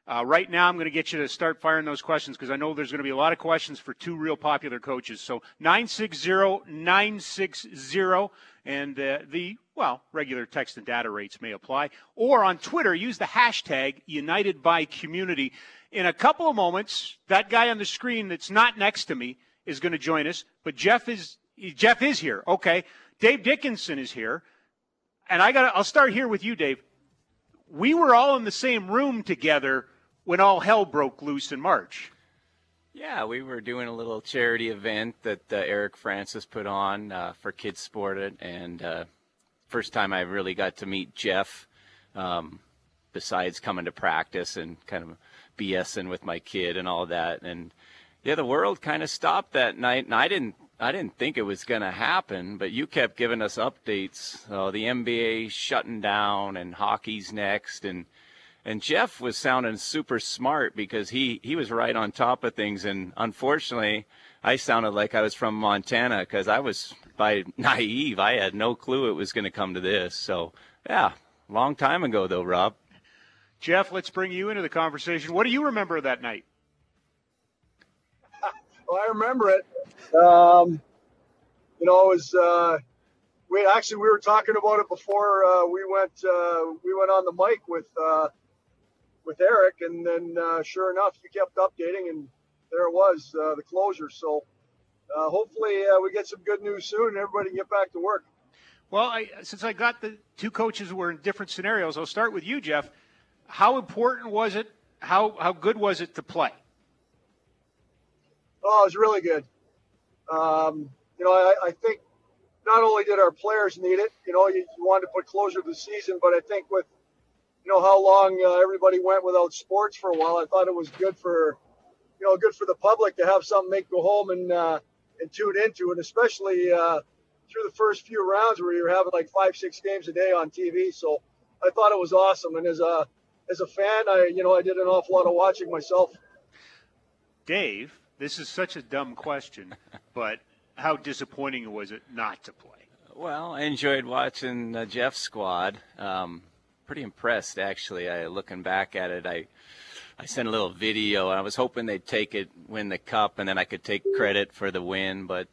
Right now, I'm going to get you to start firing those questions because I know there's going to be a lot of questions for two real popular coaches. So 960-960, and regular text and data rates may apply. Or on Twitter, use the hashtag UnitedByCommunity. In a couple of moments, that guy on the screen that's not next to me is going to join us, but Jeff is here. Okay. Dave Dickinson is here. And I'll start here with you, Dave. We were all in the same room together when all hell broke loose in March. Yeah, we were doing a little charity event that Eric Francis put on for Kids Sport, and first time I really got to meet Jeff, besides coming to practice and kind of BSing with my kid and all that. And yeah, the world kind of stopped that night, and I didn't think it was going to happen, but you kept giving us updates. The NBA shutting down and hockey's next, and Jeff was sounding super smart because he was right on top of things. And unfortunately, I sounded like I was from Montana because I was naive. I had no clue it was going to come to this. So, yeah, long time ago, though, Rob. Jeff, let's bring you into the conversation. What do you remember of that night? Well, I remember it. It was we were talking about it before we went on the mic with Eric, and then sure enough, you kept updating, and there it was, the closure. So hopefully we get some good news soon, and everybody can get back to work. Well, since I got the two coaches who were in different scenarios, I'll start with you, Jeff. How important was it? How good was it to play? Oh, it was really good. I think not only did our players need it, you wanted to put closure to the season, but I think with, how long everybody went without sports for a while, I thought it was good for the public to have something they could go home and tune into, and especially through the first few rounds where you're having like 5-6 games a day on TV. So I thought it was awesome. And as a fan, I did an awful lot of watching myself. Dave, this is such a dumb question, but how disappointing was it not to play? Well, I enjoyed watching Jeff's squad. Pretty impressed, actually. Looking back at it, I sent a little video. I was hoping they'd win the cup, and then I could take credit for the win. But,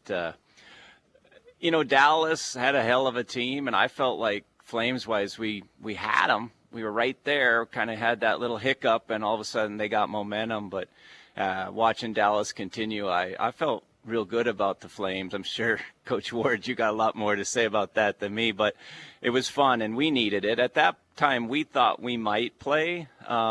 Dallas had a hell of a team, and I felt like Flames-wise, we had them. We were right there, kind of had that little hiccup, and all of a sudden they got momentum. But watching Dallas continue, I felt real good about the Flames. I'm sure, Coach Ward, you got a lot more to say about that than me, but it was fun, and we needed it. At that time, we thought we might play.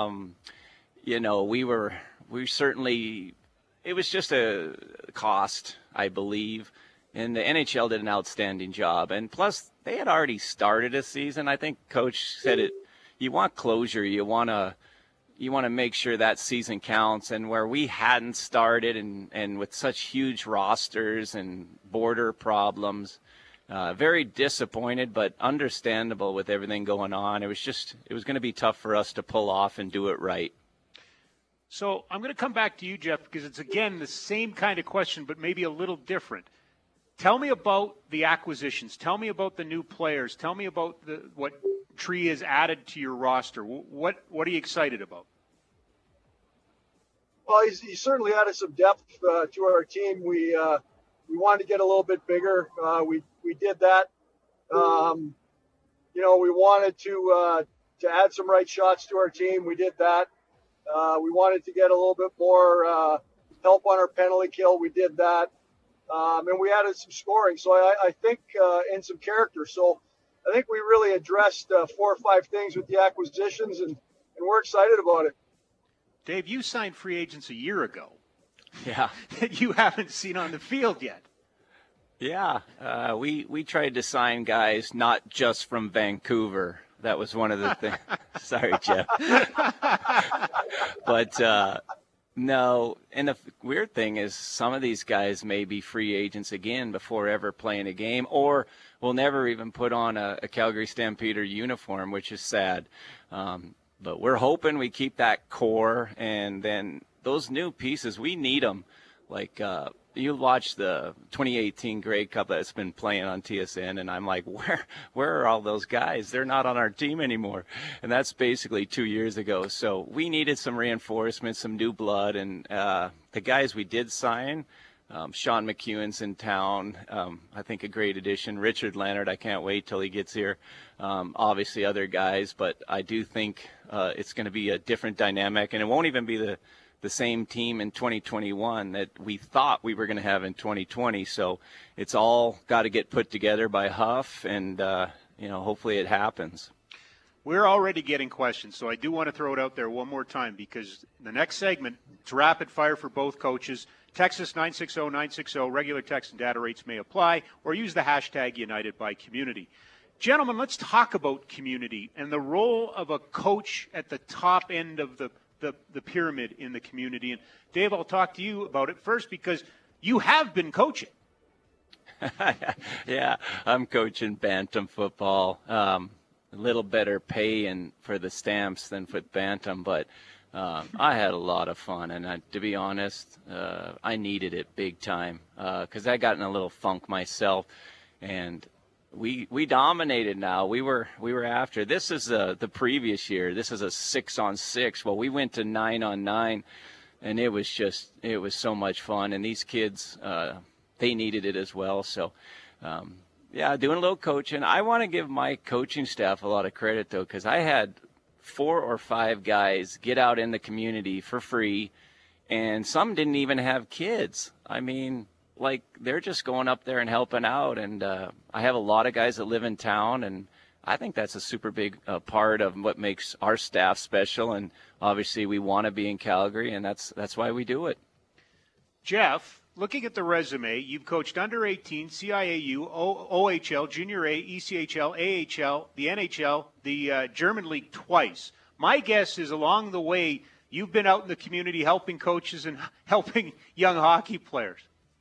We certainly, it was just a cost, I believe, and the NHL did an outstanding job. And plus, they had already started a season. I think Coach said it, you want closure, you want to make sure that season counts, and where we hadn't started and with such huge rosters and border problems, very disappointed, but understandable with everything going on. It was going to be tough for us to pull off and do it right. So I'm going to come back to you, Jeff, because it's, again, the same kind of question, but maybe a little different. Tell me about the acquisitions. Tell me about the new players. Tell me about what Tree has added to your roster. What are you excited about? Well, he certainly added some depth to our team. We wanted to get a little bit bigger. We did that. We wanted to add some right shots to our team. We did that. We wanted to get a little bit more help on our penalty kill. We did that. And we added some scoring. So I think and some character. So I think we really addressed 4 or 5 things with the acquisitions, and we're excited about it. Dave, you signed free agents a year ago. Yeah. That you haven't seen on the field yet. Yeah. We tried to sign guys not just from Vancouver. That was one of the things. Sorry, Jeff. But no, and the weird thing is some of these guys may be free agents again before ever playing a game, or will never even put on a Calgary Stampeder uniform, which is sad. But we're hoping we keep that core, and then those new pieces, we need them. Like, you watch the 2018 Grey Cup that's been playing on TSN, and I'm like, where are all those guys? They're not on our team anymore. And that's basically 2 years ago. So we needed some reinforcements, some new blood, and the guys we did sign, Sean McEwen's in town, I think a great addition. Richard Leonard, I can't wait till he gets here. Obviously other guys, but I do think it's going to be a different dynamic, and it won't even be the same team in 2021 that we thought we were going to have in 2020. So it's all got to get put together by Huff, and hopefully it happens. We're already getting questions, so I do want to throw it out there one more time, because the next segment, it's rapid fire for both coaches. Text us 960-960. Regular text and data rates may apply, or use the hashtag UnitedByCommunity. Gentlemen, let's talk about community and the role of a coach at the top end of the pyramid in the community. And Dave, I'll talk to you about it first, because you have been coaching. Yeah, I'm coaching bantam football. A little better pay for the Stamps than for bantam, but I had a lot of fun. And to be honest, I needed it big time, because I got in a little funk myself, and we dominated. Now we were after. This is the previous year. This is a 6-on-6. Well, we went to 9-on-9, and it was so much fun. And these kids, they needed it as well. So, doing a little coaching. I want to give my coaching staff a lot of credit, though, because I had 4 or 5 guys get out in the community for free, and some didn't even have kids. I mean, like, they're just going up there and helping out. And I have a lot of guys that live in town, and I think that's a super big part of what makes our staff special. And obviously we want to be in Calgary, and that's why we do it. Jeff, looking at the resume, you've coached under 18, CIAU, OHL, Junior A, ECHL, AHL, the NHL, the German League twice. My guess is along the way you've been out in the community helping coaches and helping young hockey players.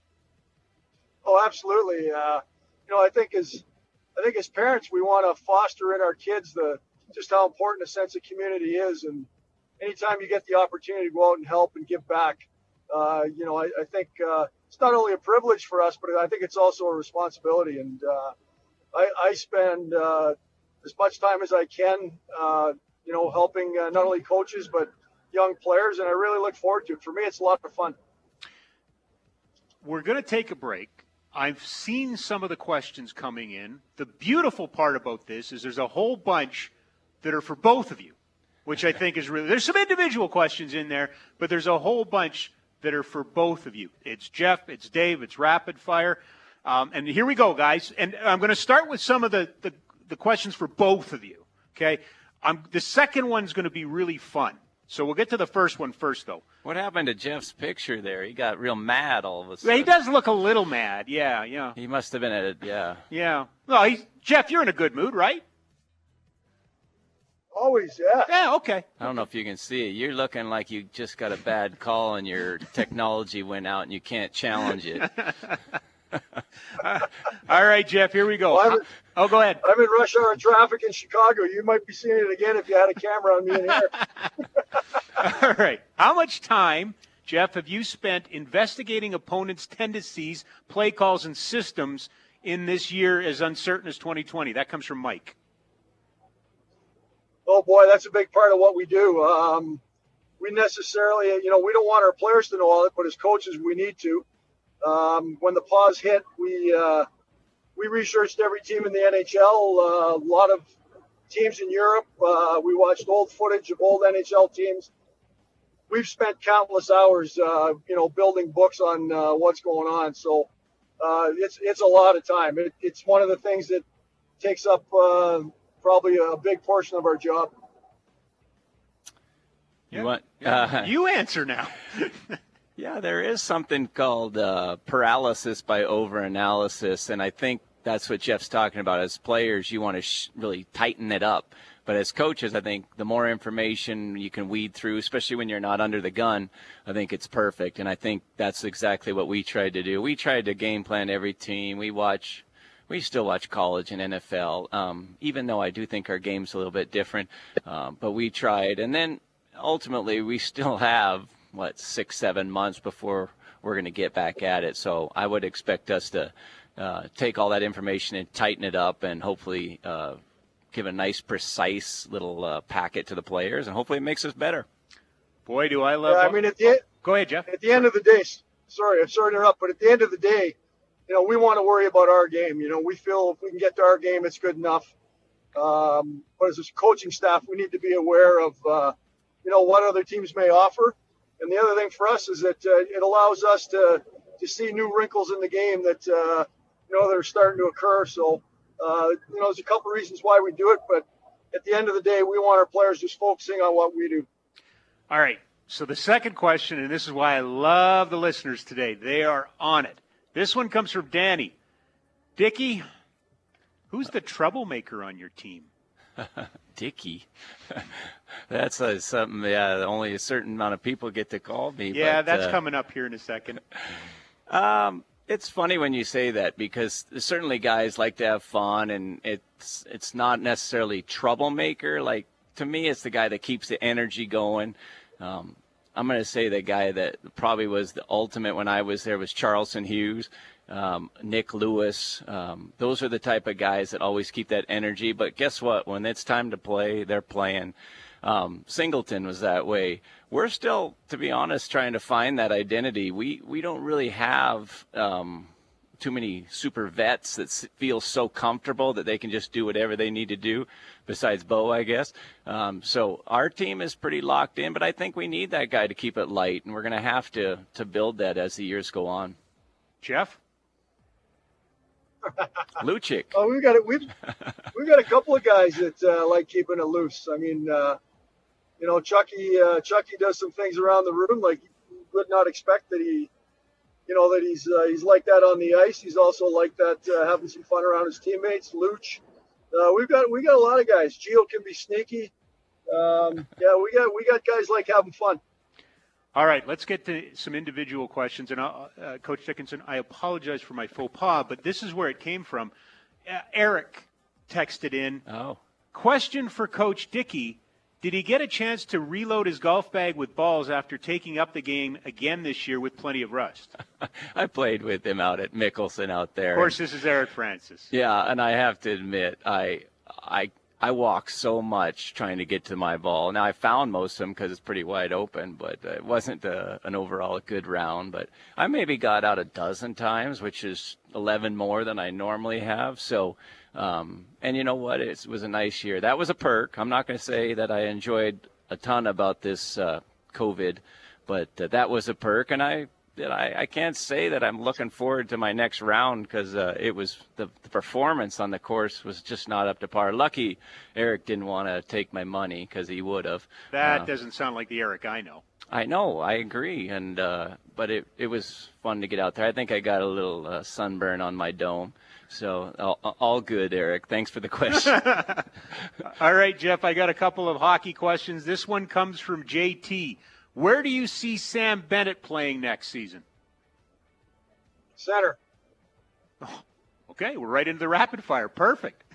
Oh, absolutely. I think as parents, we want to foster in our kids just how important a sense of community is. And anytime you get the opportunity to go out and help and give back, I think it's not only a privilege for us, but I think it's also a responsibility. And I spend as much time as I can, helping not only coaches but young players, and I really look forward to it. For me, it's a lot of fun. We're going to take a break. I've seen some of the questions coming in. The beautiful part about this is there's a whole bunch that are for both of you, which I think is really – there's some individual questions in there, but there's a whole bunch that are for both of you. It's Jeff, it's Dave, it's rapid fire. And here we go, guys. And I'm going to start with some of the questions for both of you, okay? The second one's going to be really fun. So we'll get to the first one first, though. What happened to Jeff's picture there? He got real mad all of a sudden. Yeah, he does look a little mad. Yeah. He must have been Yeah. Well, Jeff, you're in a good mood, right? Always, yeah. Yeah, okay. I don't know if you can see it. You're looking like you just got a bad call and your technology went out and you can't challenge it. All right, Jeff, here we go. Well, go ahead. I'm in rush hour traffic in Chicago. You might be seeing it again if you had a camera on me in here. All right. How much time, Jeff, have you spent investigating opponents' tendencies, play calls, and systems in this year as uncertain as 2020? That comes from Mike. Oh, boy, that's a big part of what we do. We necessarily, we don't want our players to know all it, but as coaches, we need to. When the pause hit, we researched every team in the NHL, a lot of teams in Europe. We watched old footage of old NHL teams. We've spent countless hours, building books on what's going on. So it's a lot of time. It's one of the things that takes up probably a big portion of our job. You answer now. Yeah, there is something called paralysis by overanalysis, and I think that's what Jeff's talking about. As players, you want to really tighten it up. But as coaches, I think the more information you can weed through, especially when you're not under the gun, I think it's perfect. And I think that's exactly what we tried to do. We tried to game plan every team. We still watch college and NFL, even though I do think our game's a little bit different. But we tried. And then ultimately we still have 6-7 months before we're going to get back at it. So I would expect us to take all that information and tighten it up and hopefully give a nice, precise little packet to the players, and hopefully it makes us better. Boy, do I love. I mean, go ahead, Jeff. At the end of the day, sorry to interrupt, but at the end of the day, we want to worry about our game. We feel if we can get to our game, it's good enough. But as a coaching staff, we need to be aware of, what other teams may offer. And the other thing for us is that it allows us to see new wrinkles in the game that, that are starting to occur. So, there's a couple of reasons why we do it. But at the end of the day, we want our players just focusing on what we do. All right. So the second question, and this is why I love the listeners today. They are on it. This one comes from Danny. Dickie, who's the troublemaker on your team? Dickie. That's something, only a certain amount of people get to call me. Yeah, but, that's coming up here in a second. It's funny when you say that because certainly guys like to have fun, and it's not necessarily troublemaker. Like, to me, it's the guy that keeps the energy going. I'm going to say the guy that probably was the ultimate when I was there was Charleston Hughes, Nick Lewis. Those are the type of guys that always keep that energy. But guess what? When it's time to play, they're playing. Singleton was that way. We're still, to be honest, trying to find that identity. We don't really have too many super vets that feel so comfortable that they can just do whatever they need to do, besides Bo, I guess. So our team is pretty locked in, but I think we need that guy to keep it light, and we're going to have to build that as the years go on. Jeff? Lucic. Oh, we've got a couple of guys that like keeping it loose. I mean, Chucky does some things around the room like you would not expect that he's like that on the ice. He's also like that having some fun around his teammates. Luch. We got a lot of guys. Gio can be sneaky. We got guys like having fun. All right, let's get to some individual questions. And Coach Dickinson, I apologize for my faux pas, but this is where it came from. Eric texted in. Oh. Question for Coach Dickey. Did he get a chance to reload his golf bag with balls after taking up the game again this year with plenty of rust? I played with him out at Mickelson out there. Of course, this is Eric Francis. Yeah, and I have to admit, I walk so much trying to get to my ball. Now, I found most of them because it's pretty wide open, but it wasn't an overall good round. But I maybe got out a dozen times, which is 11 more than I normally have. So, and you know what? It was a nice year. That was a perk. I'm not going to say that I enjoyed a ton about this COVID, but that was a perk. And I can't say that I'm looking forward to my next round because it was the performance on the course was just not up to par. Lucky Eric didn't want to take my money because he would have. That doesn't sound like the Eric I know. I know, I agree, and but it was fun to get out there. I think I got a little sunburn on my dome, so all good, Eric. Thanks for the question. All right, Jeff, I got a couple of hockey questions. This one comes from JT. Where do you see Sam Bennett playing next season? Center. Oh, okay, we're right into the rapid fire. Perfect.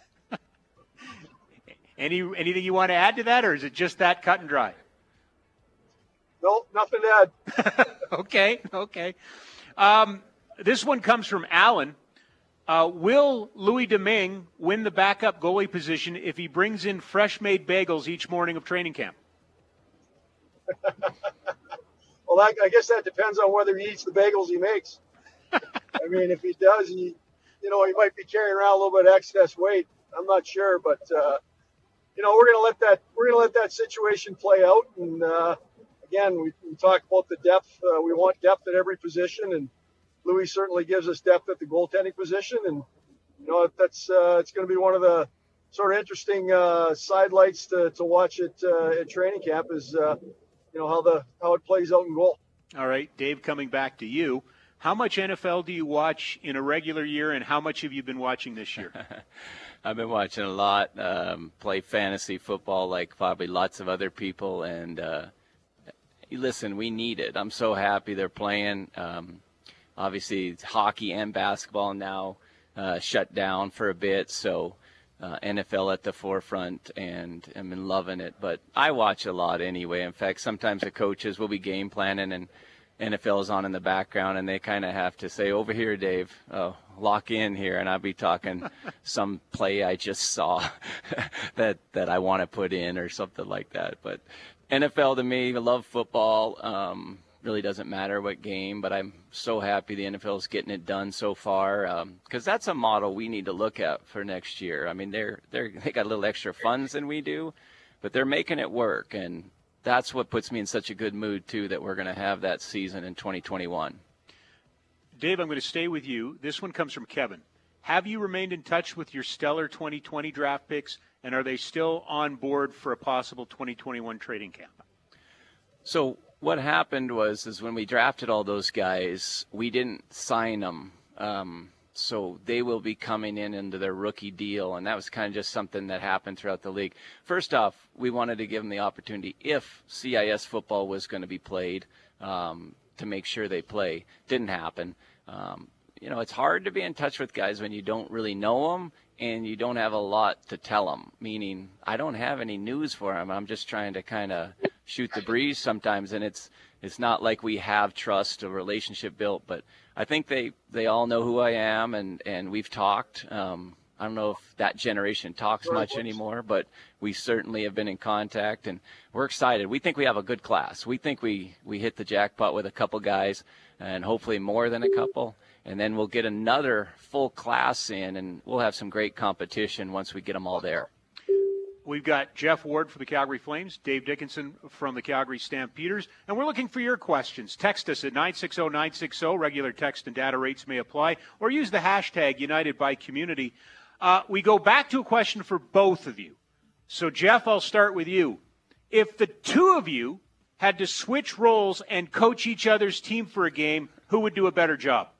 Anything you want to add to that, or is it just that cut and dry? No, nothing to add. Okay. This one comes from Alan. Will Louis Domingue win the backup goalie position if he brings in fresh-made bagels each morning of training camp? Well, I guess that depends on whether he eats the bagels he makes. I mean, if he does, he might be carrying around a little bit of excess weight. I'm not sure, but we're gonna let that situation play out. And again, we talked about the depth. We want depth at every position, and Louis certainly gives us depth at the goaltending position. And that's it's going to be one of the sort of interesting sidelights to watch at training camp is. How it plays out in goal. All right, Dave, coming back to you. How much NFL do you watch in a regular year, and how much have you been watching this year? I've been watching a lot, play fantasy football like probably lots of other people, and listen, we need it. I'm so happy they're playing. Obviously, hockey and basketball now shut down for a bit, so NFL at the forefront, and I'm loving it. But I watch a lot anyway. In fact, sometimes the coaches will be game planning and NFL is on in the background, and they kind of have to say, over here, Dave, lock in here, and I'll be talking some play I just saw that I want to put in or something like that. But NFL to me, I love football. Really doesn't matter what game, but I'm so happy the NFL is getting it done so far, because that's a model we need to look at for next year. I mean, they got a little extra funds than we do, but they're making it work, and that's what puts me in such a good mood, too, that we're going to have that season in 2021. Dave, I'm going to stay with you. This one comes from Kevin. Have you remained in touch with your stellar 2020 draft picks, and are they still on board for a possible 2021 trading camp? So what happened is when we drafted all those guys, we didn't sign them. So they will be coming into their rookie deal, and that was kind of just something that happened throughout the league. First off, we wanted to give them the opportunity, if CIS football was going to be played, to make sure they play. Didn't happen. It's hard to be in touch with guys when you don't really know them and you don't have a lot to tell them, meaning I don't have any news for them. I'm just trying to kind of shoot the breeze sometimes, and it's not like we have trust or relationship built, but I think they all know who I am, and we've talked. I don't know if that generation talks much anymore, but we certainly have been in contact, and we're excited. We think we have a good class. We think we hit the jackpot with a couple guys, and hopefully more than a couple, and then we'll get another full class in, and we'll have some great competition once we get them all there. We've got Jeff Ward for the Calgary Flames, Dave Dickenson from the Calgary Stampeders, and we're looking for your questions. Text us at 960-960. Regular text and data rates may apply, or use the hashtag UnitedByCommunity. We go back to a question for both of you. So, Jeff, I'll start with you. If the two of you had to switch roles and coach each other's team for a game, who would do a better job?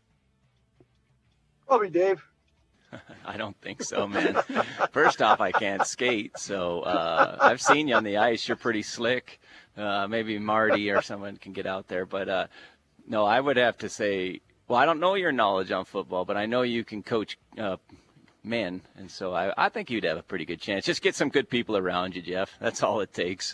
Probably Dave. I don't think so, man. First off, I can't skate, so I've seen you on the ice. You're pretty slick. Maybe Marty or someone can get out there. But, no, I would have to say, well, I don't know your knowledge on football, but I know you can coach men, and so I think you'd have a pretty good chance. Just get some good people around you, Jeff. That's all it takes.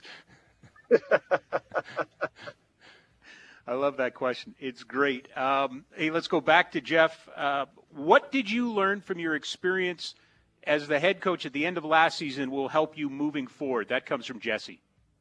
I love that question. It's great. Hey, let's go back to Jeff. What did you learn from your experience as the head coach at the end of last season will help you moving forward? That comes from Jesse.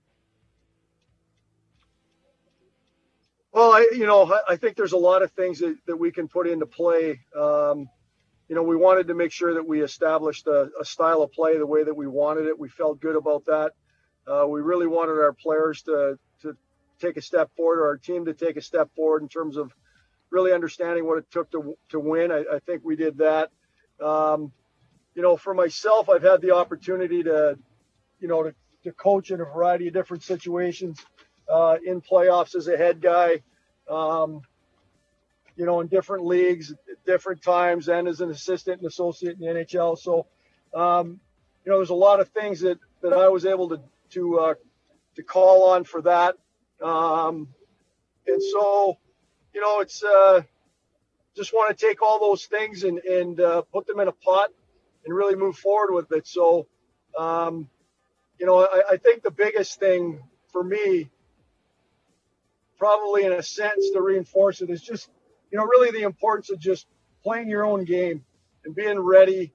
Well, I think there's a lot of things that we can put into play. We wanted to make sure that we established a style of play the way that we wanted it. We felt good about that. We really wanted our players to take a step forward, or our team to take a step forward in terms of really understanding what it took to win. I think we did that. For myself, I've had the opportunity to coach in a variety of different situations in playoffs as a head guy, in different leagues at different times, and as an assistant and associate in the NHL. So, there's a lot of things that I was able to call on for that. And so, it's just want to take all those things and put them in a pot and really move forward with it. So, I think the biggest thing for me, probably in a sense to reinforce it, is just, really the importance of just playing your own game and being ready,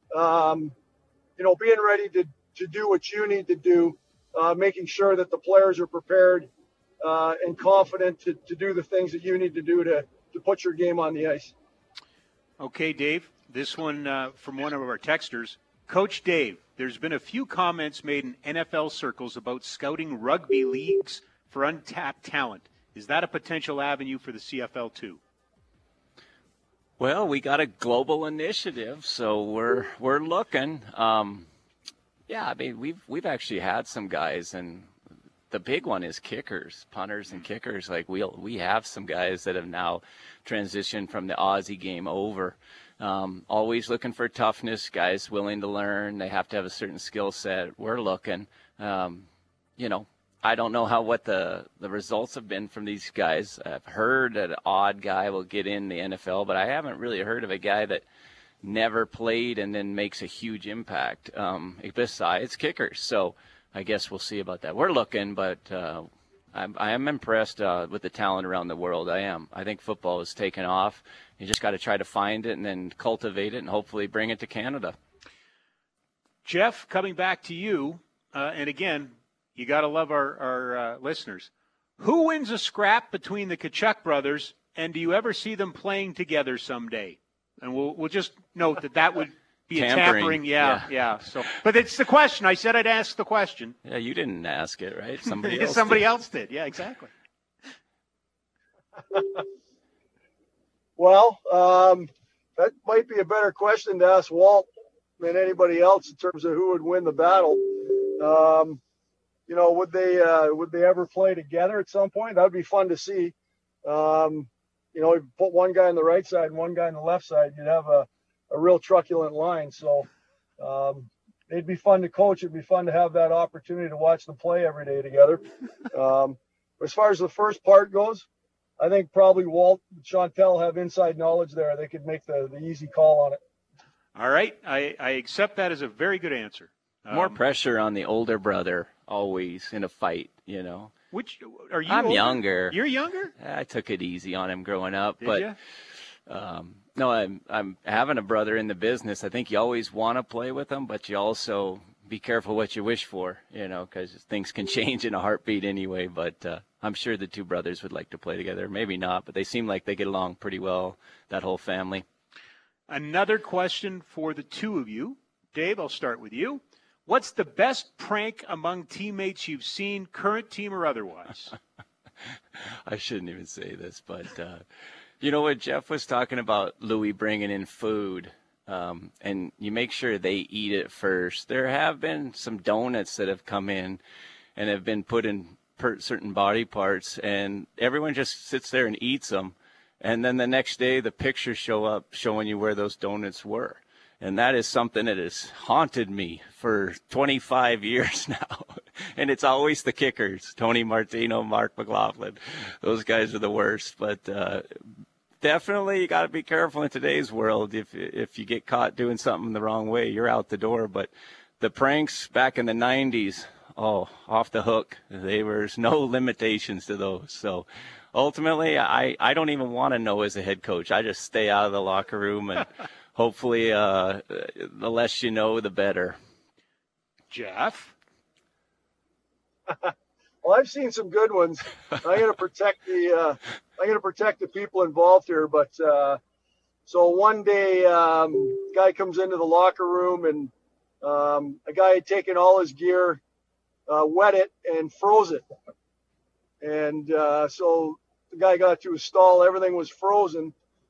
being ready to do what you need to do, making sure that the players are prepared and confident to do the things that you need to do to put your game on the ice. Okay, Dave, this one from one of our texters. Coach Dave, there's been a few comments made in NFL circles about scouting rugby leagues for untapped talent. Is that a potential avenue for the CFL too? Well, we got a global initiative, so we're looking. Yeah, I mean, we've actually had some guys, and the big one is kickers, punters and kickers. Like we have some guys that have now transitioned from the Aussie game over. Always looking for toughness, guys willing to learn. They have to have a certain skill set. We're looking. I don't know what the results have been from these guys. I've heard that an odd guy will get in the NFL, but I haven't really heard of a guy that never played and then makes a huge impact, besides kickers. So I guess we'll see about that. We're looking, but I am impressed with the talent around the world. I am. I think football is taking off. You just got to try to find it and then cultivate it and hopefully bring it to Canada. Jeff, coming back to you, and again, you got to love our listeners. Who wins a scrap between the Tkachuk brothers, and do you ever see them playing together someday? And we'll just note that would be Tampering. a tampering. Yeah. So, but it's the question. I said I'd ask the question. Yeah, you didn't ask it, right? Somebody else did. Yeah, exactly. Well, that might be a better question to ask Walt than anybody else in terms of who would win the battle. Would they ever play together at some point? That would be fun to see. You put one guy on the right side and one guy on the left side, you'd have a real truculent line. So it'd be fun to coach. It'd be fun to have that opportunity to watch them play every day together. As far as the first part goes, I think probably Walt and Chantel have inside knowledge there. They could make the easy call on it. All right. I accept that as a very good answer. More pressure on the older brother always in a fight, Which are you? I'm older? younger. You're younger? I took it easy on him growing up. Did but you? No, I'm having a brother in the business. I think you always want to play with him, but you also be careful what you wish for, because things can change in a heartbeat anyway. But I'm sure the two brothers would like to play together. Maybe not, but they seem like they get along pretty well, that whole family. Another question for the two of you. Dave, I'll start with you. What's the best prank among teammates you've seen, current team or otherwise? I shouldn't even say this, but you know what Jeff was talking about, Louis bringing in food, and you make sure they eat it first. There have been some donuts that have come in and have been put in certain body parts, and everyone just sits there and eats them. And then the next day, the pictures show up showing you where those donuts were. And that is something that has haunted me for 25 years now. And it's always the kickers, Tony Martino, Mark McLaughlin. Those guys are the worst. But definitely you got to be careful in today's world. If you get caught doing something the wrong way, you're out the door. But the pranks back in the 90s, off the hook. There's no limitations to those. So ultimately, I don't even want to know as a head coach. I just stay out of the locker room and hopefully, the less you know, the better. Jeff? Well, I've seen some good ones. I'm going to protect the people involved here. But so one day, guy comes into the locker room and a guy had taken all his gear, wet it, and froze it. And so the guy got to his stall. Everything was frozen.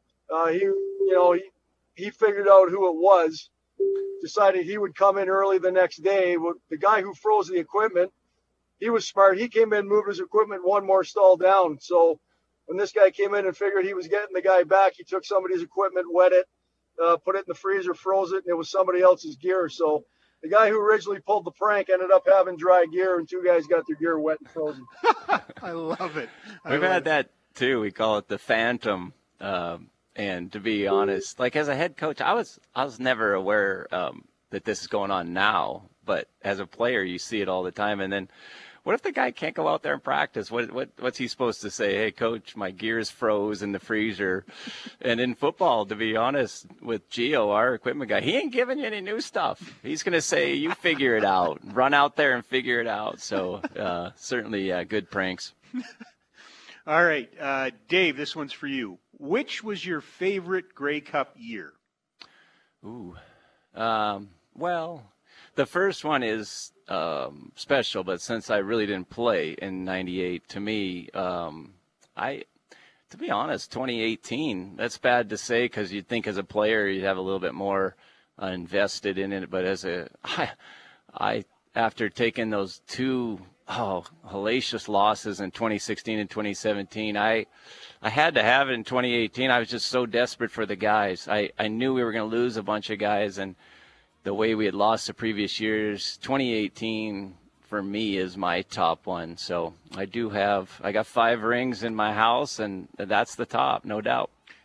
He figured out who it was, decided he would come in early the next day. The guy who froze the equipment, he was smart. He came in, moved his equipment one more stall down. So when this guy came in and figured he was getting the guy back, he took somebody's equipment, wet it, put it in the freezer, froze it, and it was somebody else's gear. So the guy who originally pulled the prank ended up having dry gear, and two guys got their gear wet and frozen. I love it. We've had that, too. We call it the phantom. And to be honest, like as a head coach, I was never aware that this is going on now. But as a player, you see it all the time. And then, what if the guy can't go out there and practice? What's he supposed to say? Hey, coach, my gear's froze in the freezer. And in football, to be honest, with Gio, our equipment guy, he ain't giving you any new stuff. He's going to say, you figure it out. Run out there and figure it out. So certainly good pranks. All right, Dave, this one's for you. Which was your favorite Grey Cup year? Ooh, well, the first one is special, but since I really didn't play in '98, to me, to be honest, 2018. That's bad to say because you'd think as a player you'd have a little bit more invested in it, but I after taking those two hellacious losses in 2016 and 2017, I had to have it in 2018. I was just so desperate for the guys. I knew we were going to lose a bunch of guys, and the way we had lost the previous years, 2018 for me is my top one. So I got 5 rings in my house, and that's the top, no doubt.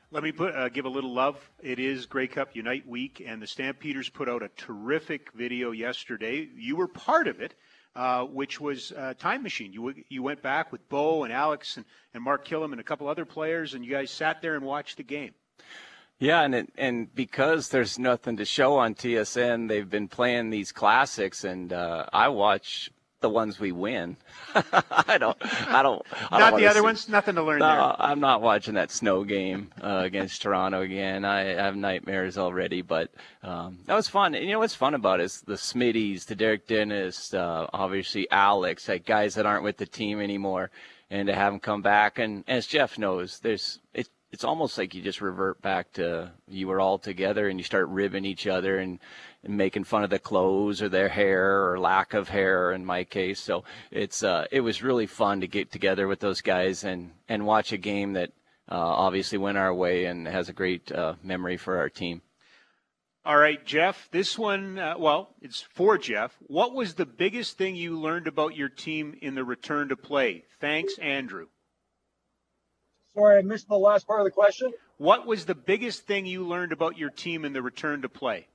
Let me give a little love. It is Grey Cup Unite Week, and the Stampeders put out a terrific video yesterday. You were part of it, which was Time Machine. You went back with Bo and Alex and Mark Killam and a couple other players, and you guys sat there and watched the game. Yeah, and because there's nothing to show on TSN, they've been playing these classics, and I watch the ones we win. I don't. Not the other ones. Nothing to learn there. I'm not watching that snow game against Toronto again. I have nightmares already. But that was fun. And you know what's fun about it is the Smitties, the Derek Dennis, obviously Alex, like guys that aren't with the team anymore, and to have them come back. And as Jeff knows, it's almost like you just revert back to you were all together and you start ribbing each other and making fun of the clothes or their hair or lack of hair in my case. So it was really fun to get together with those guys and watch a game that obviously went our way and has a great memory for our team. All right, Jeff, this one, it's for Jeff. What was the biggest thing you learned about your team in the return to play? Thanks, Andrew. Sorry, I missed the last part of the question. What was the biggest thing you learned about your team in the return to play?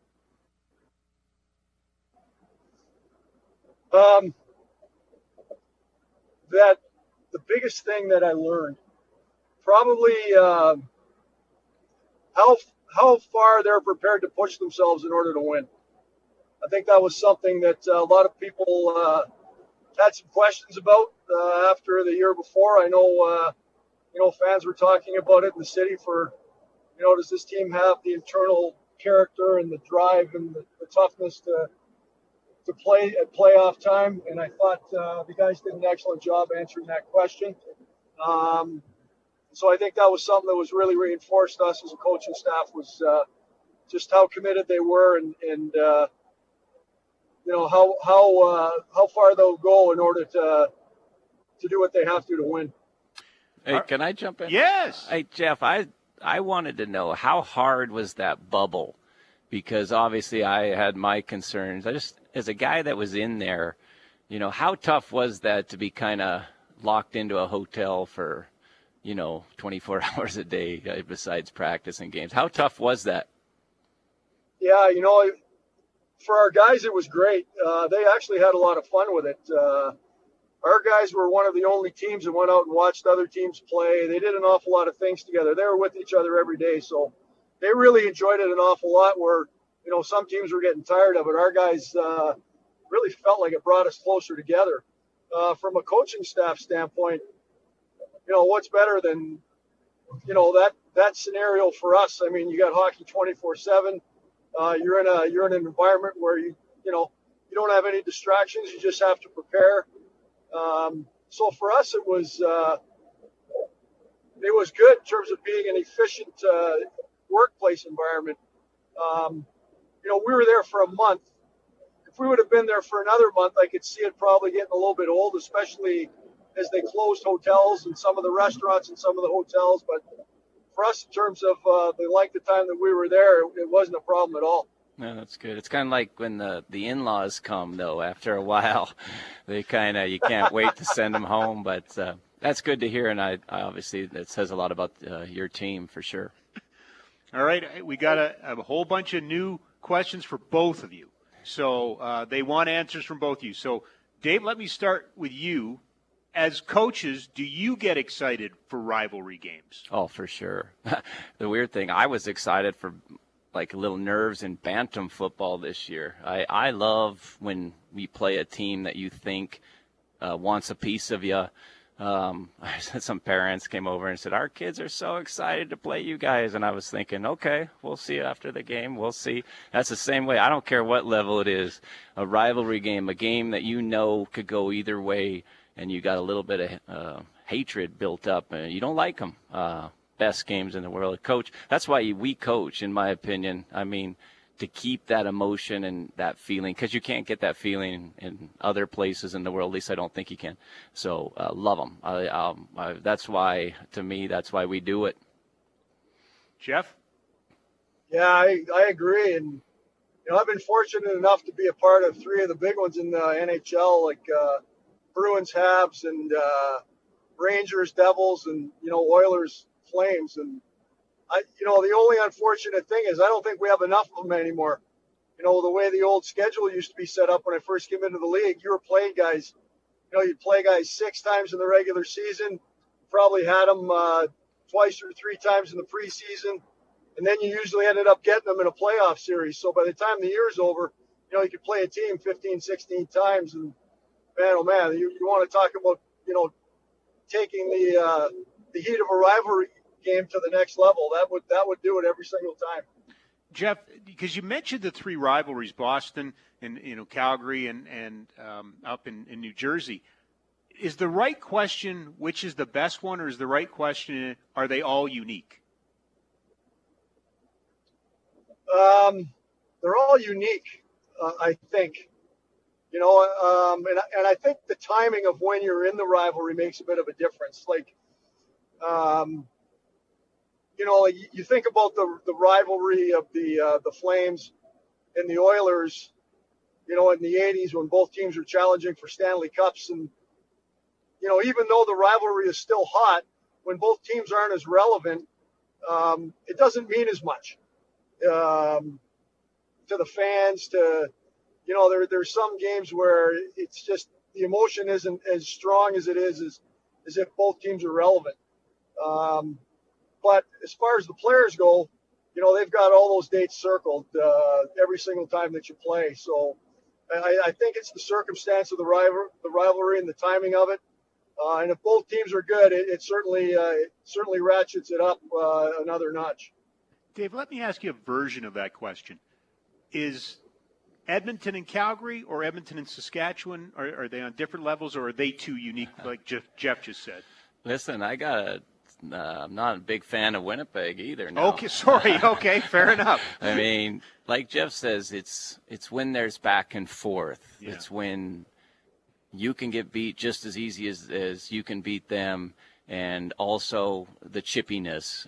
That the biggest thing that I learned, probably how far they're prepared to push themselves in order to win. I think that was something that a lot of people had some questions about after the year before. I know, fans were talking about it in the city for, does this team have the internal character and the drive and the toughness to play at playoff time? And I thought the guys did an excellent job answering that question. So I think that was something that was really reinforced us as a coaching staff was just how committed they were and how far they'll go in order to do what they have to win. Hey, can I jump in? Yes. Hey, Jeff, I wanted to know how hard was that bubble? Because obviously I had my concerns. As a guy that was in there, how tough was that to be kind of locked into a hotel for, 24 hours a day besides practice and games? How tough was that? Yeah, for our guys, it was great. They actually had a lot of fun with it. Our guys were one of the only teams that went out and watched other teams play. They did an awful lot of things together. They were with each other every day. So they really enjoyed it an awful lot where, some teams were getting tired of it. Our guys really felt like it brought us closer together. From a coaching staff standpoint, what's better than, that scenario for us? I mean, you got hockey 24/7. You're in an environment where you don't have any distractions. You just have to prepare. So for us, it was good in terms of being an efficient workplace environment. We were there for a month. If we would have been there for another month, I could see it probably getting a little bit old, especially as they closed hotels and some of the restaurants and some of the hotels. But for us, in terms of the length of time that we were there, it wasn't a problem at all. No, that's good. It's kind of like when the in-laws come, though. After a while, you can't wait to send them home. But that's good to hear, and I obviously that says a lot about your team for sure. All right, we got a whole bunch of new questions for both of you. So they want answers from both of you. So, Dave, let me start with you. As coaches, do you get excited for rivalry games? Oh, for sure. The weird thing, I was excited for like little nerves in bantam football this year. I love when we play a team that you think wants a piece of you. Some parents came over and said, our kids are so excited to play you guys. And I was thinking, okay, we'll see after the game. We'll see. That's the same way. I don't care what level it is. A rivalry game, a game that could go either way, and you got a little bit of hatred built up, and you don't like them. Best games in the world. Coach, that's why we coach, in my opinion. I mean, to keep that emotion and that feeling, because you can't get that feeling in other places in the world. At least I don't think you can. So love them. That's why, to me, that's why we do it. Jeff? Yeah, I agree. And, I've been fortunate enough to be a part of three of the big ones in the NHL, like Bruins, Habs, and Rangers, Devils, and, Oilers, Flames. And The only unfortunate thing is I don't think we have enough of them anymore. The way the old schedule used to be set up when I first came into the league, you were playing guys, you'd play guys 6 times in the regular season, probably had them twice or 3 times in the preseason, and then you usually ended up getting them in a playoff series. So by the time the year's over, you could play a team 15, 16 times, and man, oh man, you want to talk about, taking the heat of a rivalry game to the next level. That would do it every single time. Jeff, because you mentioned the 3 rivalries, Boston and Calgary and up in New Jersey, is the right question which is the best one, or is the right question are they all unique? They're all unique, I think. And I think the timing of when you're in the rivalry makes a bit of a difference. Like, you think about the rivalry of the Flames and the Oilers, in the 80s when both teams were challenging for Stanley Cups. And, even though the rivalry is still hot, when both teams aren't as relevant, it doesn't mean as much to the fans. There's some games where it's just the emotion isn't as strong as it is as if both teams are relevant. But as far as the players go, they've got all those dates circled every single time that you play. So I think it's the circumstance of the rivalry and the timing of it. And if both teams are good, it certainly ratchets it up another notch. Dave, let me ask you a version of that question. Is Edmonton and Calgary or Edmonton and Saskatchewan, are they on different levels, or are they too unique, like Jeff just said? Listen, I'm not a big fan of Winnipeg either. No. Okay, sorry. Okay, fair enough. I mean, like Jeff says, it's when there's back and forth. Yeah. It's when you can get beat just as easy as you can beat them, and also the chippiness.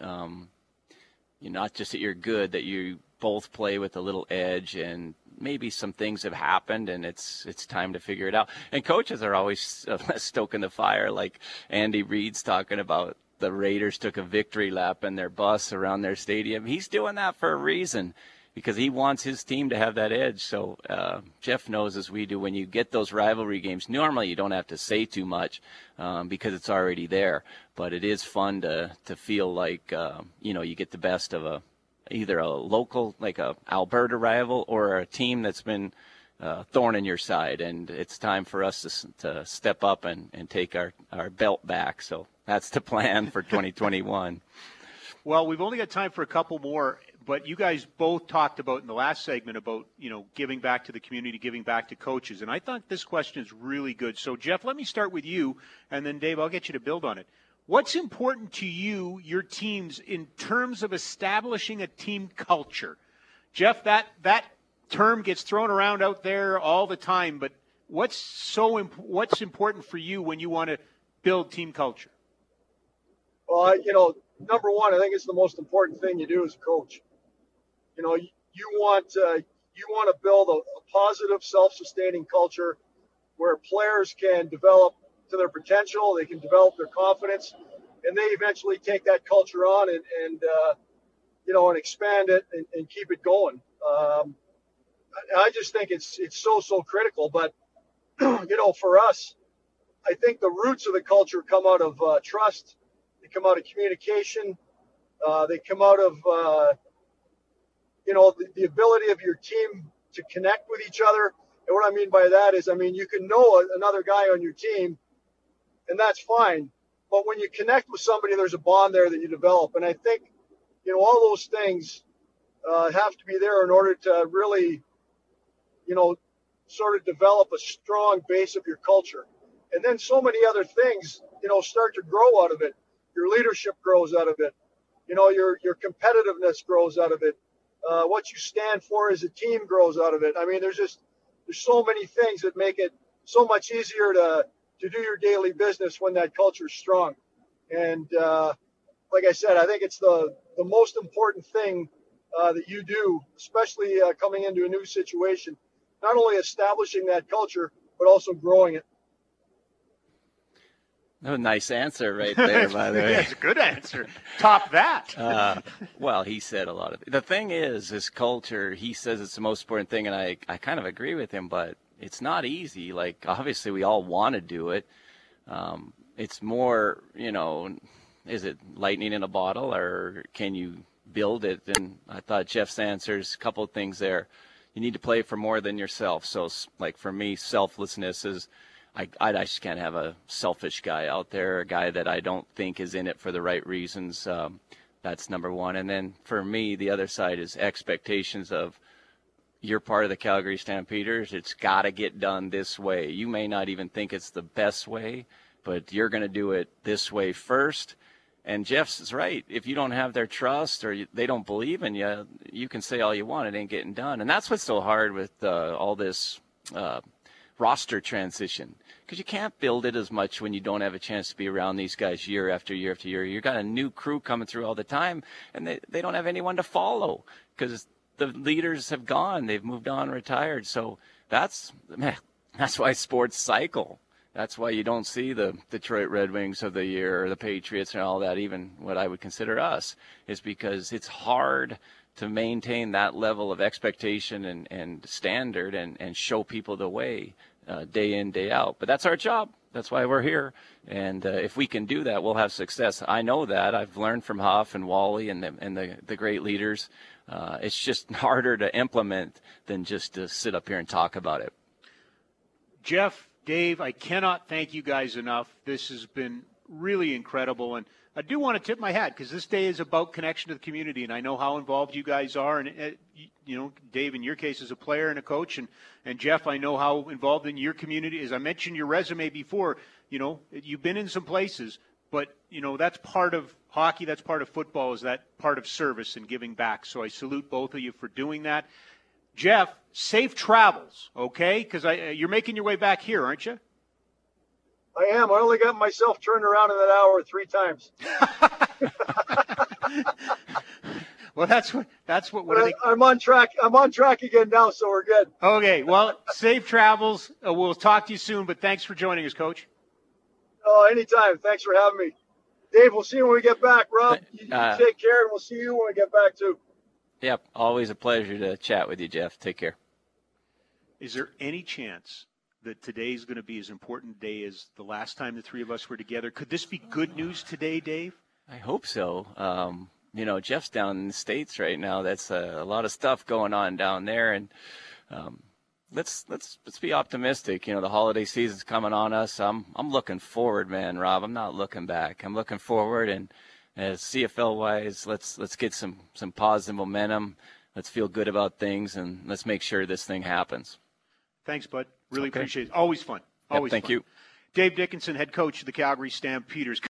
Not just that you're good, that you both play with a little edge, and maybe some things have happened and it's time to figure it out. And coaches are always stoking the fire, like Andy Reid's talking about the Raiders took a victory lap in their bus around their stadium. He's doing that for a reason, because he wants his team to have that edge. So Jeff knows, as we do, when you get those rivalry games, normally you don't have to say too much because it's already there. But it is fun to feel like, you get the best of either a local, like a Alberta rival, or a team that's been thorn in your side. And it's time for us to step up and take our belt back. So that's the plan for 2021. Well, we've only got time for a couple more, but you guys both talked about in the last segment about, giving back to the community, giving back to coaches. And I thought this question is really good. So, Jeff, let me start with you, and then, Dave, I'll get you to build on it. What's important to you, your teams, in terms of establishing a team culture? Jeff, that term gets thrown around out there all the time, but what's important for you when you want to build team culture? Well, number one, I think it's the most important thing you do as a coach. You want to build a positive, self-sustaining culture where players can develop to their potential, they can develop their confidence, and they eventually take that culture on and expand it and keep it going. I just think it's so critical. But for us, I think the roots of the culture come out of trust. They come out of communication. They come out of the ability of your team to connect with each other. And what I mean by that is, you can know another guy on your team, and that's fine. But when you connect with somebody, there's a bond there that you develop. And I think, all those things have to be there in order to really, sort of develop a strong base of your culture. And then so many other things, start to grow out of it. Your leadership grows out of it. Your competitiveness grows out of it. What you stand for as a team grows out of it. There's so many things that make it so much easier to do your daily business when that culture is strong. And like I said, I think it's the most important thing that you do, especially coming into a new situation, not only establishing that culture, but also growing it. A nice answer right there, by the way. That's a good answer. Top that. Well, he said a lot of it. The thing is, this culture, he says it's the most important thing, and I kind of agree with him, but it's not easy. Like, obviously, we all want to do it. It's more, is it lightning in a bottle, or can you build it? And I thought Jeff's answers, a couple of things there. You need to play for more than yourself. So, like, for me, selflessness is, I just can't have a selfish guy out there, a guy that I don't think is in it for the right reasons. That's number one. And then for me, the other side is expectations of, you're part of the Calgary Stampeders. It's got to get done this way. You may not even think it's the best way, but you're going to do it this way first. And Jeff's right. If you don't have their trust or they don't believe in you, you can say all you want. It ain't getting done. And that's what's so hard with all this roster transition, because you can't build it as much when you don't have a chance to be around these guys year after year after year. You've got a new crew coming through all the time, and they don't have anyone to follow because the leaders have gone. They've moved on, retired. So that's why sports cycle. That's why you don't see the Detroit Red Wings of the year or the Patriots and all that, even what I would consider us, is because it's hard to maintain that level of expectation and standard and show people the way day in, day out. But that's our job. That's why we're here. And if we can do that, we'll have success. I know that. I've learned from Huff and Wally and the great leaders. It's just harder to implement than just to sit up here and talk about it. Jeff, Dave, I cannot thank you guys enough. This has been really incredible. And I do want to tip my hat because this day is about connection to the community, and I know how involved you guys are. And, Dave, in your case, as a player and a coach, and Jeff, I know how involved in your community. As I mentioned your resume before, you've been in some places, but, that's part of hockey, that's part of football, is that part of service and giving back. So I salute both of you for doing that. Jeff, safe travels, okay? Because you're making your way back here, aren't you? I am. I only got myself turned around in that hour 3 times. Well, that's what I'm on track. I'm on track again now, so we're good. Okay. Well, safe travels. We'll talk to you soon. But thanks for joining us, Coach. Oh, anytime. Thanks for having me, Dave. We'll see you when we get back. Rob, you take care, and we'll see you when we get back too. Yep. Always a pleasure to chat with you, Jeff. Take care. Is there any chance that today is going to be as important a day as the last time the three of us were together? Could this be good news today, Dave? I hope so. Jeff's down in the States right now. That's a lot of stuff going on down there, and let's be optimistic. The holiday season's coming on us. I'm looking forward, man, Rob. I'm not looking back. I'm looking forward, and as CFL wise, let's get some positive momentum. Let's feel good about things, and let's make sure this thing happens. Thanks, bud. Really appreciate it. Always fun. Always thank fun. you. Dave Dickenson, head coach of the Calgary Stampeders.